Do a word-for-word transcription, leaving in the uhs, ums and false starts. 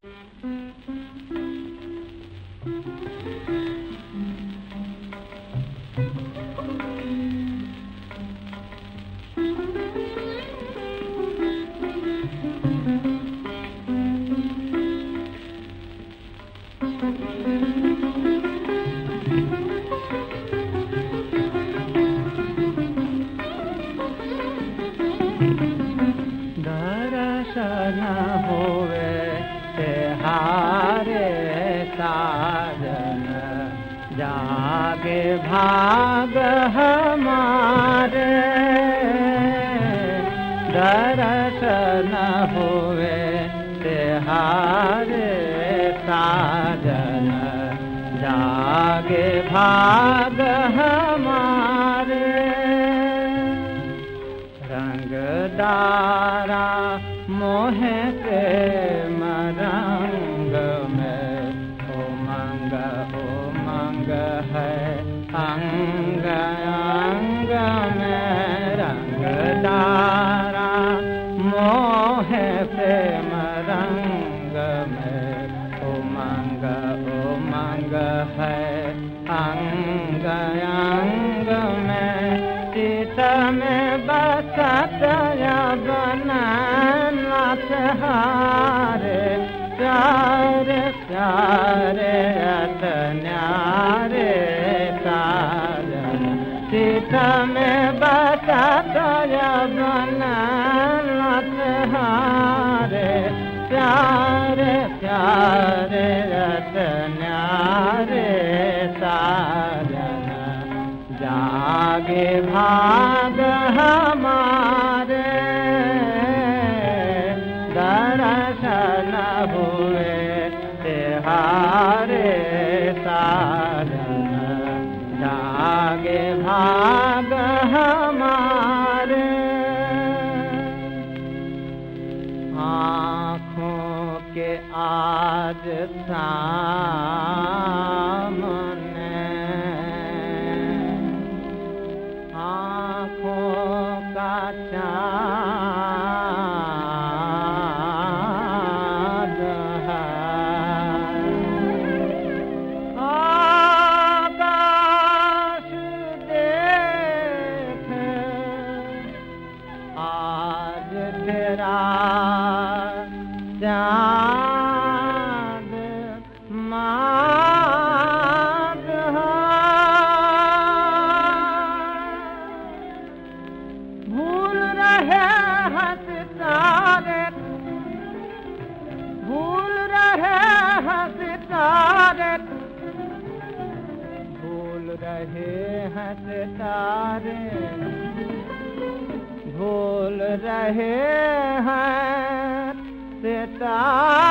दर्शन होवे तेहारे साजन, जागे भाग हमारे। दर्शन होवे तेहारे साजन, जागे भाग हमारे। रंगदारा मोहे प्रेम रंग में, उमंग उमंग है अंग अंग में। रंगदारा मोहे प्रेम रंग में, उमंग उमंग है अंग अंग में। चित में बसत बनाना हारे, प्यारे प्यारे न्यारे साजन। चित में बसत बनाना हारे, प्यारे प्यारे न्यारे साजन। जागे भाग हमारे, दर्शन हुए तेहारे साजन। जागे भाग हमारे। आँखों के आज सामने, आँखों का चाँद है। आकाश देख आज तेरा चाँद माद है। भूल रहे हैं सितारे, भूल रहे हैं सितारे, भूल रहे हैं सितारे, भूल रहे हैं सितारे।